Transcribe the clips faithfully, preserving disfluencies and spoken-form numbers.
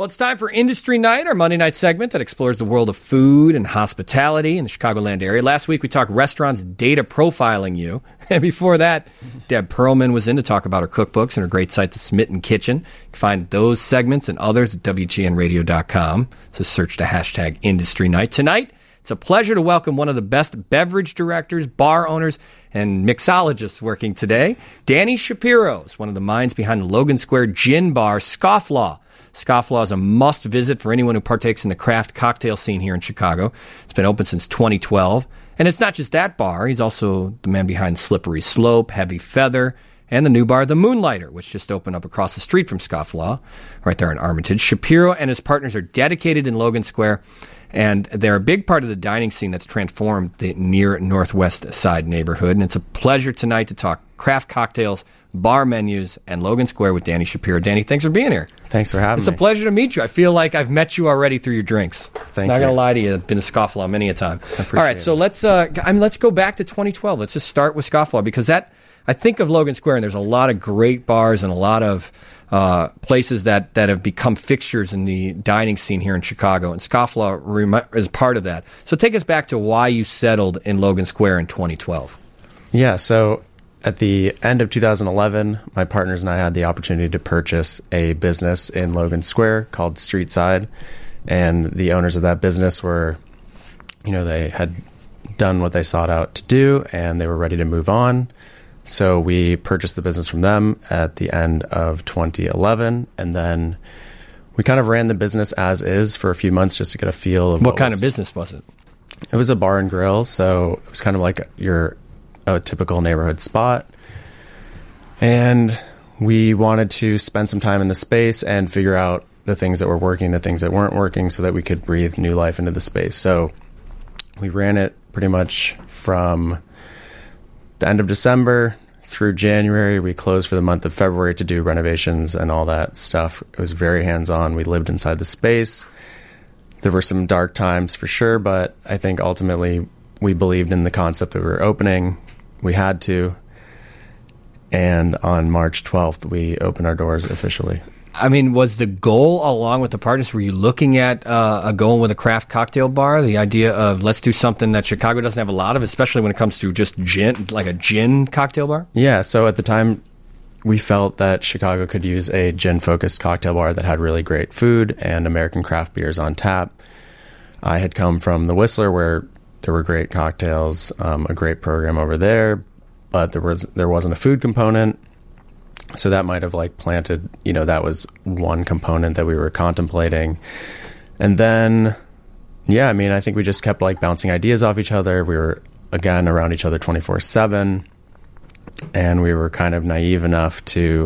Well, it's time for Industry Night, our Monday night segment that explores the world of food and hospitality in the Chicagoland area. Last week, we talked restaurants data profiling you. And before that, Deb Perlman was in to talk about her cookbooks and her great site, The Smitten Kitchen. You can find those segments and others at W G N radio dot com. So search the hashtag Industry Night. Tonight, it's a pleasure to welcome one of the best beverage directors, bar owners, and mixologists working today. Danny Shapiro is one of the minds behind the Logan Square Gin Bar, Scofflaw. Scofflaw is a must-visit for anyone who partakes in the craft cocktail scene here in Chicago. It's been open since twenty twelve. And it's not just that bar. He's also the man behind Slippery Slope, Heavy Feather, and the new bar, The Moonlighter, which just opened up across the street from Scofflaw, right there in Armitage. Shapiro and his partners are dedicated in Logan Square, and they're a big part of the dining scene that's transformed the near Northwest Side neighborhood. And it's a pleasure tonight to talk craft cocktails, bar menus, and Logan Square with Danny Shapiro. Danny, thanks for being here. Thanks for having it's me. It's a pleasure to meet you. I feel like I've met you already through your drinks. Thank Not you. Not going to lie to you. I've been to Scofflaw many a time. I appreciate All right, so it. let's uh, I mean, let's go back to twenty twelve. Let's just start with Scofflaw, because that I think of Logan Square, and there's a lot of great bars and a lot of uh, places that, that have become fixtures in the dining scene here in Chicago, and Scofflaw rem- is part of that. So take us back to why you settled in Logan Square in twenty twelve. Yeah, so at the end of two thousand eleven, my partners and I had the opportunity to purchase a business in Logan Square called Streetside, and the owners of that business were, you know, they had done what they sought out to do, and they were ready to move on. So we purchased the business from them at the end of twenty eleven, and then we kind of ran the business as is for a few months just to get a feel of What, what kind was, of business was it? It was a bar and grill, so it was kind of like your a typical neighborhood spot. And we wanted to spend some time in the space and figure out the things that were working, the things that weren't working, so that we could breathe new life into the space. So we ran it pretty much from the end of December through January. We closed for the month of February to do renovations and all that stuff. It was very hands-on. We lived inside the space. There were some dark times for sure, but I think ultimately we believed in the concept that we were opening. We had to. And on March twelfth, we opened our doors officially. I mean, was the goal along with the partners, were you looking at uh, a goal with a craft cocktail bar? The idea of let's do something that Chicago doesn't have a lot of, especially when it comes to just gin, like a gin cocktail bar? Yeah, so at the time, we felt that Chicago could use a gin-focused cocktail bar that had really great food and American craft beers on tap. I had come from the Whistler, where there were great cocktails, um, a great program over there, but there was there wasn't a food component. So that might have like planted, you know, that was one component that we were contemplating. And then, yeah, I mean, I think we just kept like bouncing ideas off each other. We were, again, around each other twenty-four seven. And we were kind of naive enough to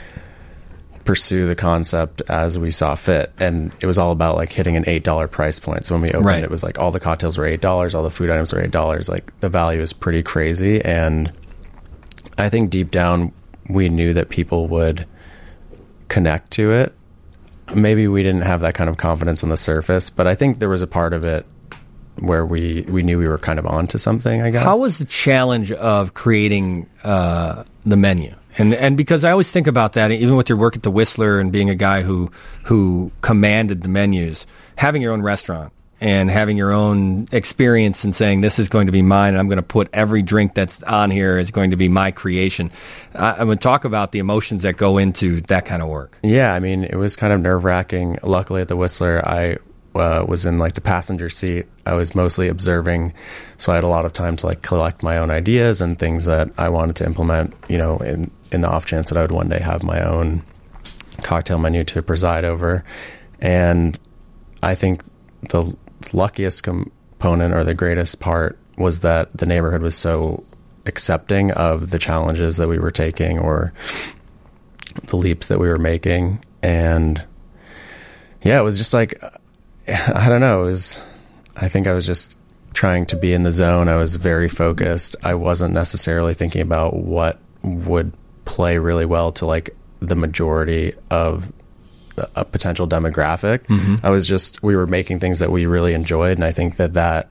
pursue the concept as we saw fit. And it was all about like hitting an eight dollars price point. So when we opened, right. It was like all the cocktails were eight dollars, all the food items were eight dollars. Like the value is pretty crazy. And I think deep down, we knew that people would connect to it. Maybe we didn't have that kind of confidence on the surface, but I think there was a part of it where we, we knew we were kind of onto something, I guess. How was the challenge of creating uh, the menu? And and because I always think about that, even with your work at the Whistler and being a guy who who commanded the menus, having your own restaurant and having your own experience and saying, this is going to be mine, and I'm going to put every drink that's on here is going to be my creation. I, I'm going to talk about the emotions that go into that kind of work. Yeah, I mean, it was kind of nerve-wracking. Luckily at the Whistler, I uh, was in like the passenger seat. I was mostly observing, so I had a lot of time to like collect my own ideas and things that I wanted to implement, you know, in, in the off chance that I would one day have my own cocktail menu to preside over. And I think the luckiest component or the greatest part was that the neighborhood was so accepting of the challenges that we were taking or the leaps that we were making. And yeah, it was just like, I don't know, it was, I think I was just trying to be in the zone. I was very focused. I wasn't necessarily thinking about what would play really well to like the majority of a potential demographic. Mm-hmm. I was just, we were making things that we really enjoyed. And I think that that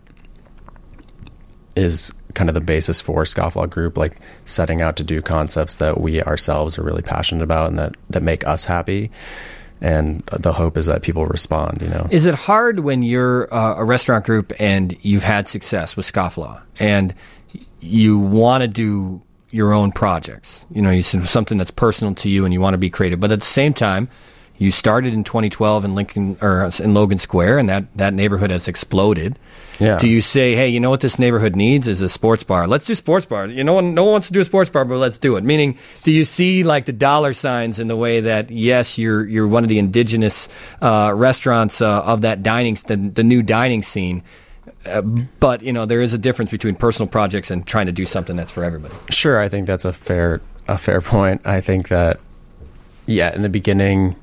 is kind of the basis for Scofflaw Group, like setting out to do concepts that we ourselves are really passionate about and that, that make us happy. and the hope is that people respond, you know. Is it hard when you're uh, a restaurant group and you've had success with Scofflaw and you want to do your own projects? You know, you said something that's personal to you and you want to be creative, but at the same time, you started in twenty twelve in Lincoln or in Logan Square, and that, that neighborhood has exploded. Yeah. Do you say, hey, you know what this neighborhood needs is a sports bar? Let's do sports bar. You know, no one wants to do a sports bar, but let's do it. Meaning, do you see like the dollar signs in the way that yes, you're you're one of the indigenous uh, restaurants uh, of that dining, the, the new dining scene. Uh, but you know, there is a difference between personal projects and trying to do something that's for everybody. Sure, I think that's a fair a fair point. I think that yeah, in the beginning,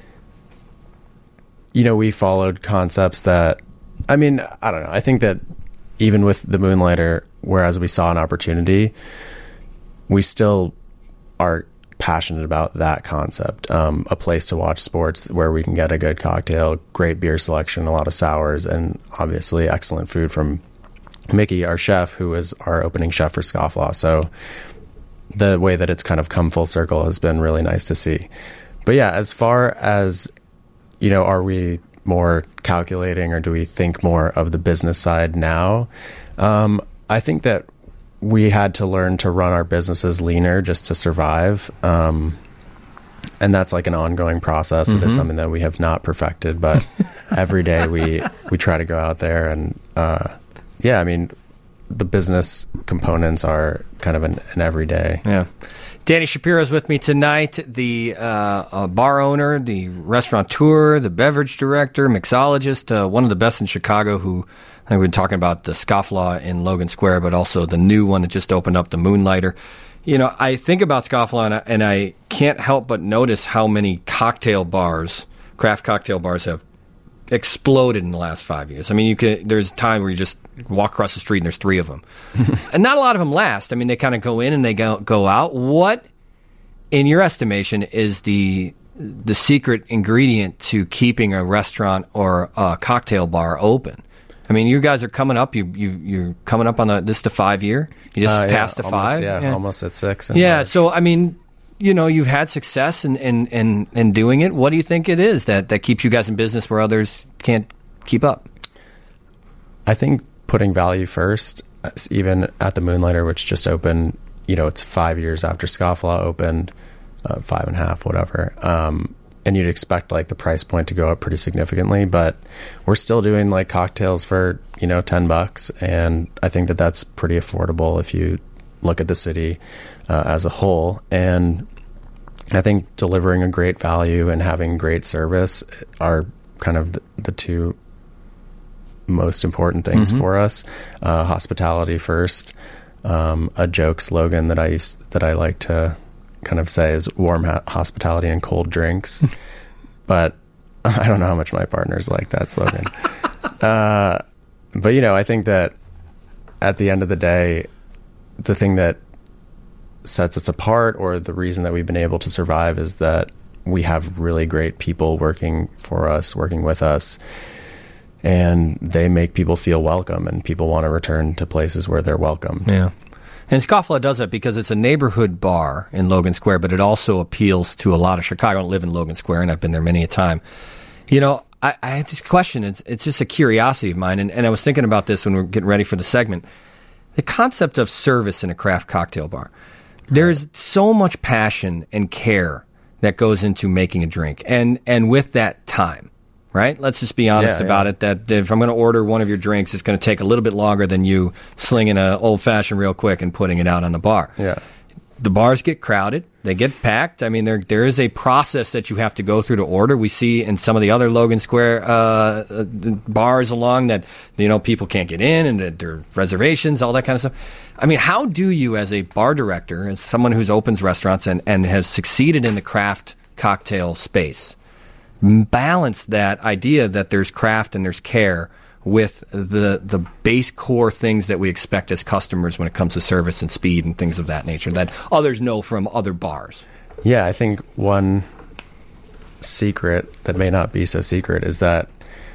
you know, we followed concepts that, I mean, I don't know. I think that even with the Moonlighter, whereas we saw an opportunity, we still are passionate about that concept. Um, a place to watch sports where we can get a good cocktail, great beer selection, a lot of sours, and obviously excellent food from Mickey, our chef, who is our opening chef for Scofflaw. So the way that it's kind of come full circle has been really nice to see. But yeah, as far as, you know, are we more calculating or do we think more of the business side now? Um, I think that we had to learn to run our businesses leaner just to survive. Um, and that's like an ongoing process. Mm-hmm. It is something that we have not perfected, but every day we, we try to go out there and, uh, yeah, I mean, the business components are kind of an, an everyday. Yeah. Danny Shapiro is with me tonight, the uh, uh, bar owner, the restaurateur, the beverage director, mixologist, uh, one of the best in Chicago, who I think we've been talking about the Scofflaw in Logan Square, but also the new one that just opened up, the Moonlighter. You know, I think about Scofflaw and I, and I can't help but notice how many cocktail bars, craft cocktail bars, have exploded in the last five years. I mean, you could, there's a time where you just walk across the street and there's three of them. And not a lot of them last. I mean, they kind of go in and they go, go out. What, in your estimation, is the the secret ingredient to keeping a restaurant or a cocktail bar open? I mean, you guys are coming up. You you you're coming up on the this the five year. You just uh, passed yeah, the almost, five. Yeah, yeah, almost at six. Yeah. March. So I mean, you know, you've had success in, in, in, in doing it. What do you think it is that, that keeps you guys in business where others can't keep up? I think putting value first, even at the Moonlighter, which just opened, you know, it's five years after Scofflaw opened, uh, five and a half, whatever. Um, and you'd expect like the price point to go up pretty significantly, but we're still doing like cocktails for, you know, ten bucks. And I think that that's pretty affordable if you look at the city uh, as a whole. And I think delivering a great value and having great service are kind of the, the two most important things mm-hmm. for us. Uh, hospitality first. Um, a joke slogan that I used, that I like to kind of say is warm ha- hospitality and cold drinks. But I don't know how much my partners like that slogan. uh, but, you know, I think that at the end of the day, the thing that sets us apart, or the reason that we've been able to survive, is that we have really great people working for us, working with us, and they make people feel welcome, and people want to return to places where they're welcome. Yeah. And Scofflaw does that because it's a neighborhood bar in Logan Square, but it also appeals to a lot of Chicago. I don't live in Logan Square, and I've been there many a time. You know, I, I had this question. It's, it's just a curiosity of mine, and, and I was thinking about this when we were getting ready for the segment. The concept of service in a craft cocktail bar. There's right. so much passion and care that goes into making a drink, and, and with that, time. Right? Let's just be honest yeah, about yeah. it, that, that if I'm going to order one of your drinks, it's going to take a little bit longer than you slinging an old-fashioned real quick and putting it out on the bar. Yeah. The bars get crowded. They get packed. I mean, there there is a process that you have to go through to order. We see in some of the other Logan Square uh, bars along that, you know, people can't get in, and there are reservations, all that kind of stuff. I mean, how do you, as a bar director, as someone who's opens restaurants and, and has succeeded in the craft cocktail space, balance that idea that there's craft and there's care with the the base core things that we expect as customers when it comes to service and speed and things of that nature that others know from other bars? Yeah, I think one secret that may not be so secret is that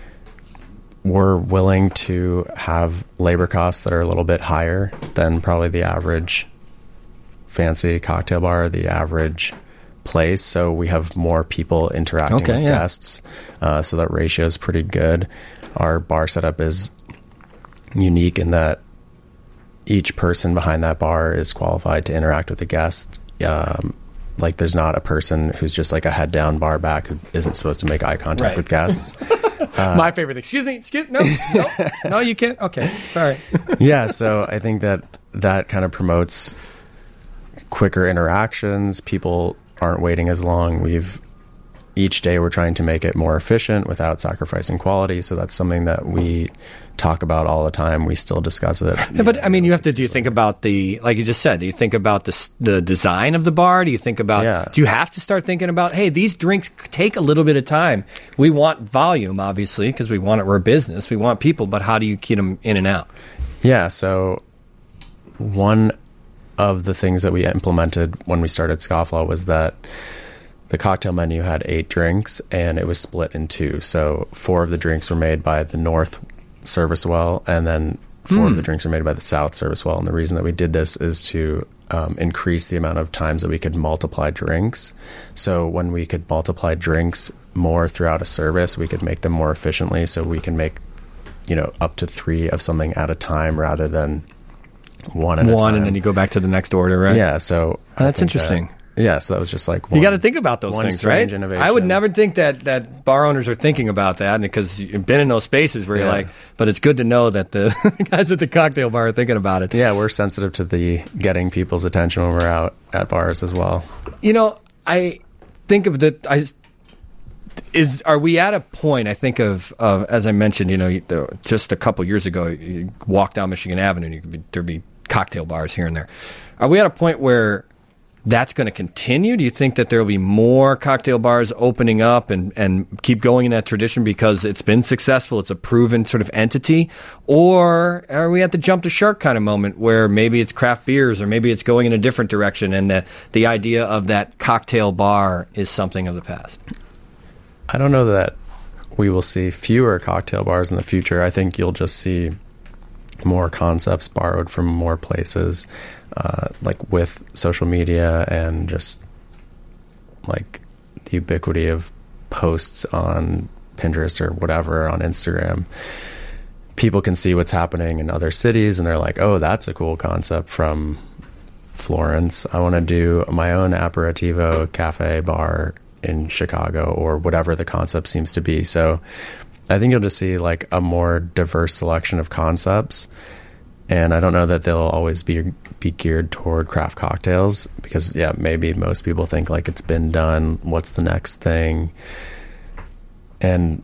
we're willing to have labor costs that are a little bit higher than probably the average fancy cocktail bar, the average place, so we have more people interacting Okay, with yeah. guests. Uh, so that ratio is pretty good. Our bar setup is unique in that each person behind that bar is qualified to interact with the guest. Um, like there's not a person who's just like a head down bar back who isn't supposed to make eye contact Right. with guests. My favorite thing. Excuse me. Excuse no, no, no. You can't. Okay, sorry. Yeah, so I think that that kind of promotes quicker interactions. People aren't waiting as long. We've each day we're trying to make it more efficient without sacrificing quality. So that's something that we talk about all the time. We still discuss it. Yeah, but I mean, you have to. Do you think about the, like you just said? Do you think about the s- the design of the bar? Do you think about? Yeah. Do you have to start thinking about? Hey, these drinks take a little bit of time. We want volume, obviously, because we want it. We're a business. We want people, but how do you keep them in and out? Yeah, so one of the things that we implemented when we started Scofflaw was that the cocktail menu had eight drinks and it was split in two. So four of the drinks were made by the North service well, and then four of the drinks were made by the South service well. And the reason that we did this is to um, increase the amount of times that we could multiply drinks. So when we could multiply drinks more throughout a service, we could make them more efficiently. So we can make, you know, up to three of something at a time rather than one at a time. One, and then you go back to the next order, right? Yeah, so I That's think interesting. that- yeah, so that was just like one, You got to think about those one things, right? strange innovation. I would never think that, that bar owners are thinking about that, because you've been in those spaces where you're Yeah. like, but it's good to know that the guys at the cocktail bar are thinking about it. Yeah, we're sensitive to the getting people's attention when we're out at bars as well. You know, I think of the I is are we at a point? I think of, of as I mentioned, you know, you- the, just a couple years ago, you walk down Michigan Avenue, and you could be, there'd be cocktail bars here and there. Are we at a point where that's going to continue? Do you think that there will be more cocktail bars opening up and, and keep going in that tradition because it's been successful, it's a proven sort of entity? Or are we at the jump the shark kind of moment where maybe it's craft beers, or maybe it's going in a different direction, and the, the idea of that cocktail bar is something of the past? I don't know that we will see fewer cocktail bars in the future. I think you'll just see more concepts borrowed from more places, uh, like with social media and just like the ubiquity of posts on Pinterest or whatever on Instagram. People can see what's happening in other cities and they're like, oh, that's a cool concept from Florence. I want to do my own aperitivo cafe bar in Chicago, or whatever the concept seems to be. So I think you'll just see like a more diverse selection of concepts. And I don't know that they'll always be be geared toward craft cocktails, because yeah, maybe most people think like it's been done, what's the next thing? And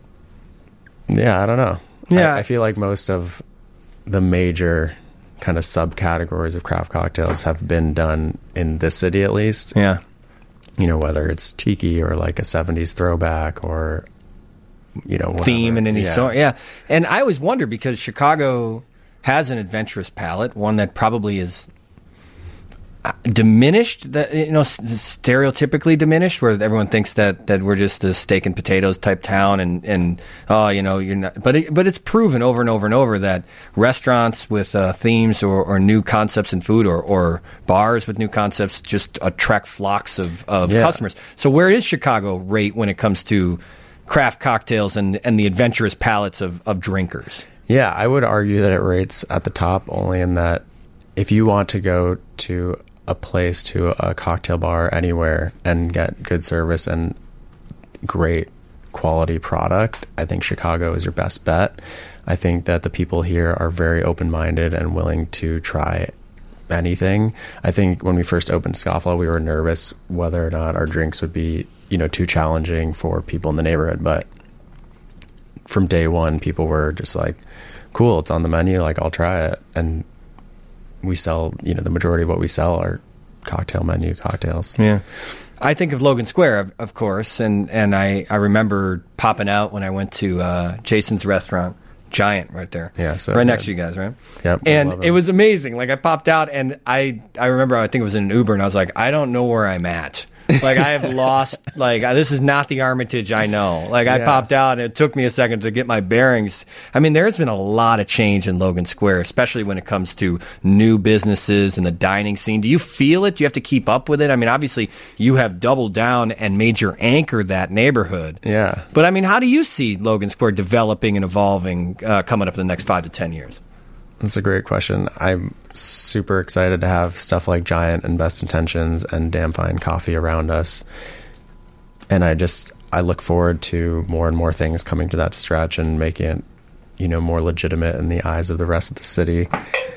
yeah, I don't know. Yeah. I, I feel like most of the major kind of subcategories of craft cocktails have been done in this city, at least. Yeah. You know, whether it's tiki or like a seventies throwback or, you know, whatever. Theme in any Yeah. sort. Yeah. And I always wonder, because Chicago has an adventurous palate, one that probably is uh, diminished, that, you know, s- stereotypically diminished, where everyone thinks that, that we're just a steak and potatoes type town, and, and oh, you know, you're not. But it, but it's proven over and over and over that restaurants with uh, themes or, or new concepts in food, or, or bars with new concepts, just attract flocks of, of Yeah. customers. So where is Chicago rate when it comes to craft cocktails and, and the adventurous palates of, of drinkers? Yeah, I would argue that it rates at the top, only in that if you want to go to a place, to a cocktail bar anywhere, and get good service and great quality product, I think Chicago is your best bet. I think that the people here are very open-minded and willing to try anything. I think when we first opened Scofflaw, we were nervous whether or not our drinks would be, you know, too challenging for people in the neighborhood, but from day one, people were just like, cool, it's on the menu, like I'll try it. And we sell, you know, the majority of what we sell are cocktail menu cocktails. Yeah. I think of Logan Square, of, of course, and, and I, I remember popping out when I went to uh, Jason's restaurant, Giant, right there. Yeah, so right good. next to you guys, right? Yep, we love And it. it was amazing. Like, I popped out, and I, I remember, I think it was in an Uber, and I was like, I don't know where I'm at. Like, I have lost, like, this is not the Armitage I know. Like, I Yeah. popped out, and it took me a second to get my bearings. I mean, there's been a lot of change in Logan Square, especially when it comes to new businesses and the dining scene. Do you feel it? Do you have to keep up with it? I mean, obviously, you have doubled down and made your anchor that neighborhood. Yeah. But, I mean, how do you see Logan Square developing and evolving uh, coming up in the next five to ten years? That's a great question. I'm super excited to have stuff like Giant and Best Intentions and Damn Fine Coffee around us. And I just, I look forward to more and more things coming to that stretch and making it, you know, more legitimate in the eyes of the rest of the city.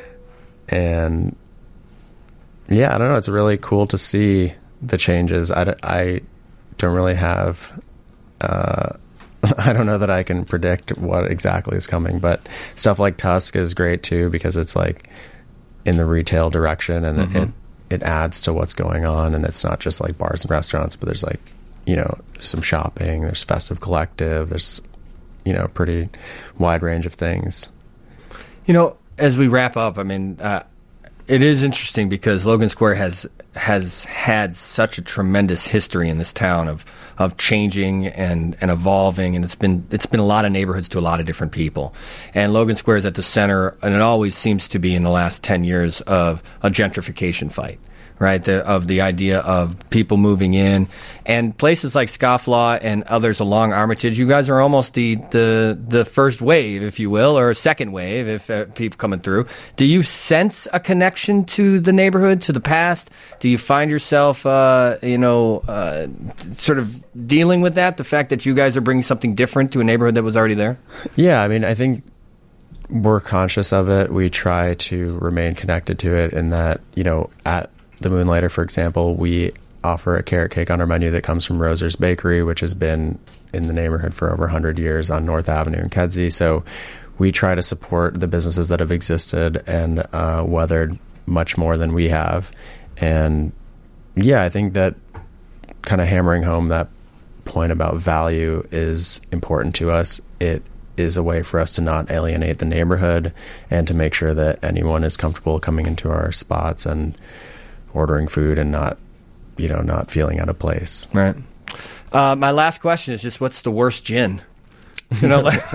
And yeah, I don't know. It's really cool to see the changes. I, I don't really have, uh, I don't know that I can predict what exactly is coming, but stuff like Tusk is great too, because it's like in the retail direction, and mm-hmm. it, it adds to what's going on. And it's not just like bars and restaurants, but there's like, you know, there's some shopping, there's Festive Collective, there's, you know, a pretty wide range of things. You know, as we wrap up, I mean, uh, it is interesting because Logan Square has has had such a tremendous history in this town of of changing and, and evolving, and it's been it's been a lot of neighborhoods to a lot of different people. And Logan Square is at the center, and it always seems to be in the last ten years of a gentrification fight. Right, the, of the idea of people moving in, and places like Scofflaw and others along Armitage. You guys are almost the the, the first wave, if you will, or second wave, if uh, people coming through. Do you sense a connection to the neighborhood, to the past? Do you find yourself, uh, you know, uh, sort of dealing with that? The fact that you guys are bringing something different to a neighborhood that was already there? Yeah, I mean, I think we're conscious of it. We try to remain connected to it, in that, you know, at the Moonlighter, for example, we offer a carrot cake on our menu that comes from Roser's Bakery, which has been in the neighborhood for over one hundred years on North Avenue in Kedzie. So we try to support the businesses that have existed and uh, weathered much more than we have. And yeah, I think that kind of hammering home that point about value is important to us. It is a way for us to not alienate the neighborhood and to make sure that anyone is comfortable coming into our spots and ordering food and not, you know, not feeling out of place. Right. Uh, my last question is just, what's the worst gin? You know, like,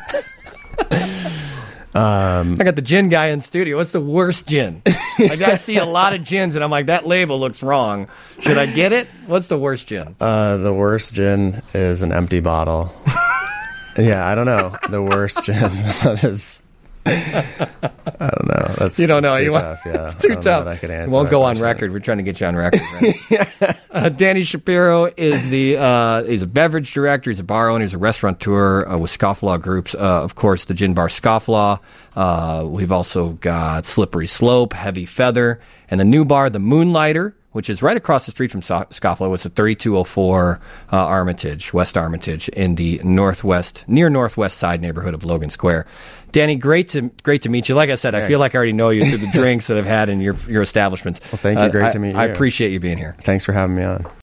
um, I got the gin guy in studio. What's the worst gin? Like, I see a lot of gins, and I'm like, that label looks wrong. Should I get it? What's the worst gin? Uh, the worst gin is an empty bottle. Yeah, I don't know. The worst gin that is. I don't know. That's, you don't know. Too you tough. Want, yeah, it's too I don't tough. Know I could answer we won't go on question. record. We're trying to get you on record. Right? yeah. uh, Danny Shapiro is the uh, he's a beverage director. He's a bar owner. He's a restaurateur uh, with Scofflaw Groups. Uh, of course, the Gin Bar Scofflaw. Uh, we've also got Slippery Slope, Heavy Feather, and the new bar, the Moonlighter, which is right across the street from so- Scofflaw. It's at thirty-two oh four uh, Armitage, West Armitage, in the northwest, near northwest side neighborhood of Logan Square. Danny, great to great to meet you. Like I said, I feel like I already know you through the drinks that I've had in your your establishments. Well, thank you. Great uh, to meet I, you. I appreciate you being here. Thanks for having me on.